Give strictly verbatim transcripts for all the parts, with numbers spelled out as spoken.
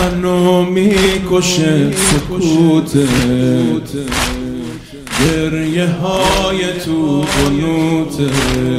منو میکشه سکوتت، گریه های تو قنوتت.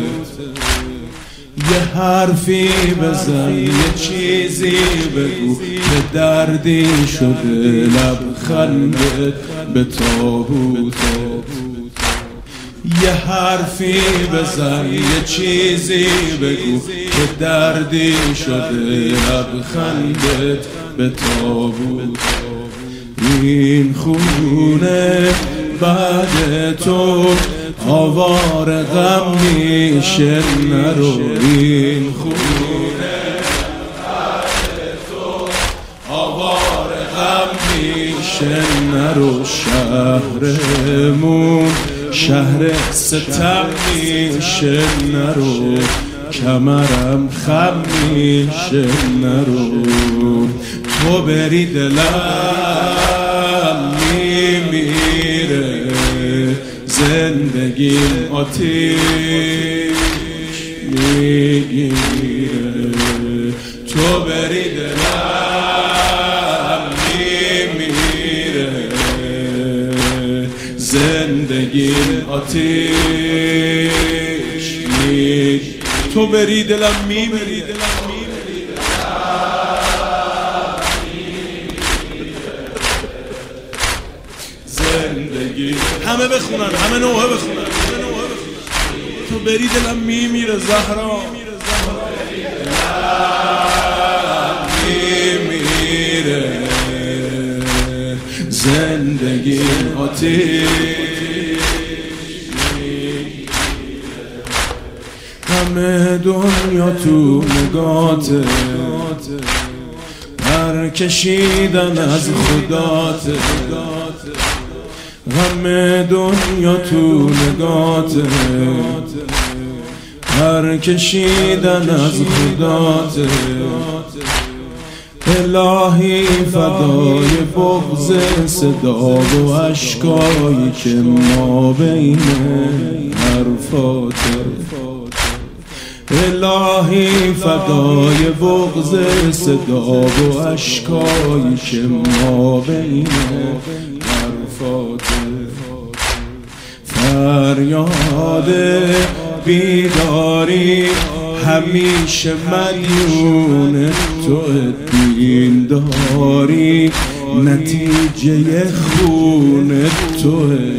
یه حرفی بزن، یه چیزی بگو که دردی شده لبخندت به تابوتت. یه حرفی بزن، یه چیزی بگو که دردی شده لبخندت به تابوتت. این خونه بعد تو آوار غم میشه نرو. این خونه بعد تو آوار غم میشه نرو. شهرمون شهر ستم میشه نرو. کمرم خم میشه نرو. تو بری دلم میمیره، زندگیم آتیش میگیره. تو بری دلم میمیره، زندگیم آتیش میگیره. تو بری دلم میمیره، زندگی. همه بخونن، همه نوحه بخونن. تو بری دلم میمیره زهرا، میمیره، زندگی آتیش. همه دنیا تو نگاته، پر کشیدن از خداته. همه دنیا تو نگاته، پر کشیدن از خداته. الهی فدای بغض صدا و اشکایی که ما بین حرفاته. الهی فدای بغض صدا و اشکایی که ما بین حرفاته. فریاد بیداری همیشه مدیون تو. دین داری نتیجه خون تو.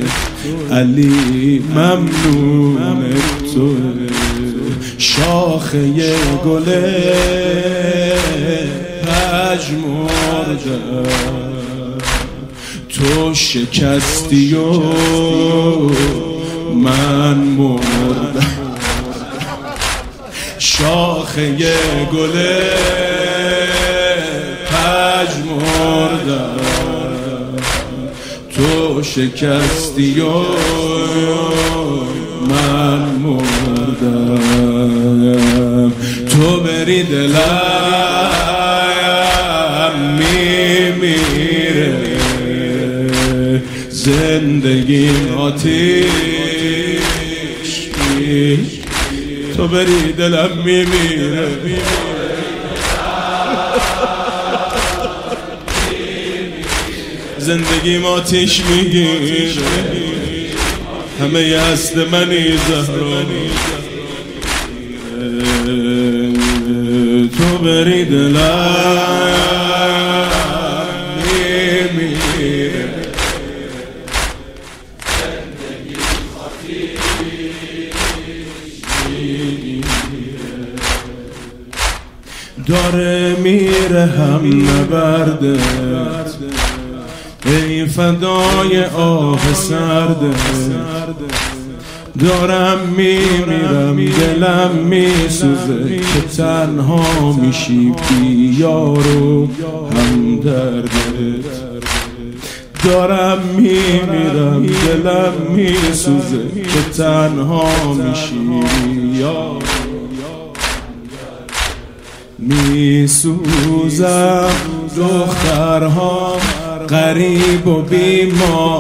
علی ممنون تو. شاخه گل پژمرده تو شکستی و من مردم. شاخه گل پژمرده تو شکستی و من مردم. تو بری دلم میمیره، زندگی آتیش. تو بری دلم میمیره، زندگی آتیش میگیره. همه ی هست منی زهرا، تو بری دلم میمیره، زندگی آتیش میگیره. داره میره هم نبردت، ای فدای آه سردت. دارم میمیرم دلم میسوزه که تنها میشی بی یار و همدردت. دارم میمیرم دلم میسوزه که تنها میشی بی یار. میسوزم دخترها غریب و بی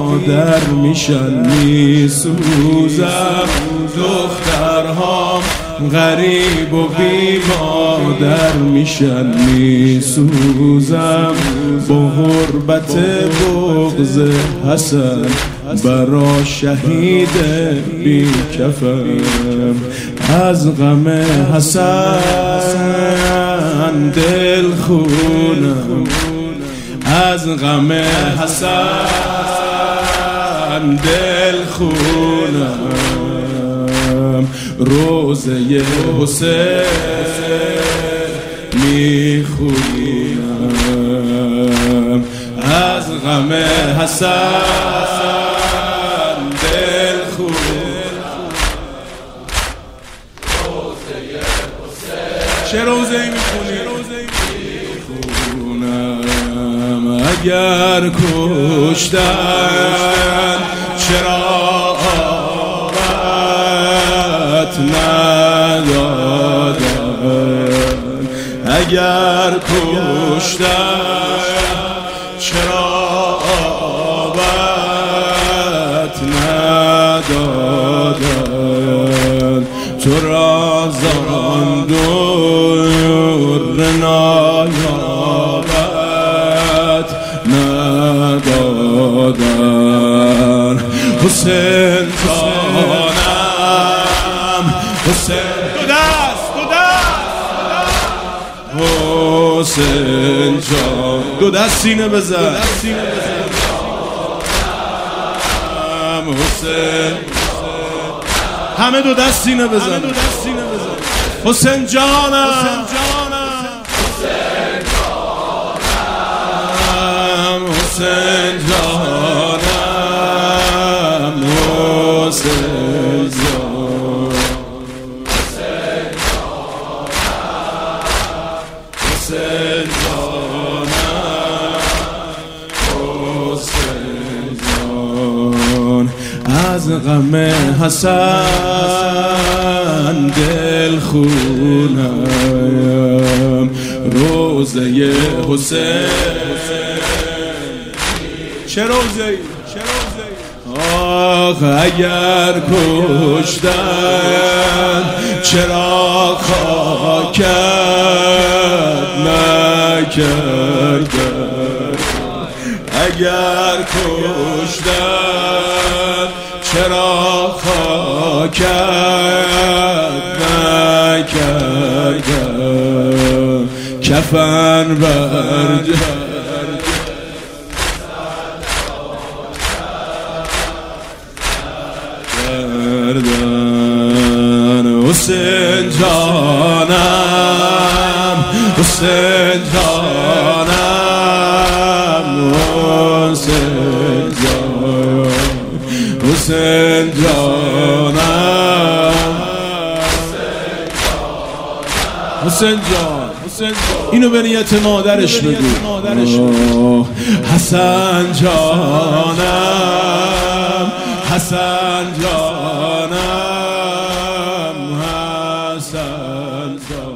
مادر میشن. میسوزم دخترها غریب و بی مادر میشن میسوزم با غربت بغض حسن برا شهید بی کفن. از غم حسن دل خونم، از غم حسن دل خونم. روزه حسین میخونم، از غم حسن دل خونم. چه روزه میخونی؟ میخونم اگر کشتن چرا آبت ندادن، اگر کشتن چرا آبت ندادن. تو را زان دور نایابت ندادن. حسین جانم، حسین دو دست دو دست حسین جان دو دست سینه بزن، حسین همه دو دست سینه بزن. حسین جانم، حسین جانم، حسین جان، حسین جانم، حسین جان. از غم حسن دل خونم، روزه حسین. چه روزه‌ای؟ آخ اگر کشتن چرا خاکت نکردن، اگر کشتن چرا خاکت نکردن. کفن برجه حسین جانم، حسین جانم، حسین جان، حسین جانم، حسین جان. اینو به نیت مادرش بگو. حسن جانم، حسن جانم، حسن جانم.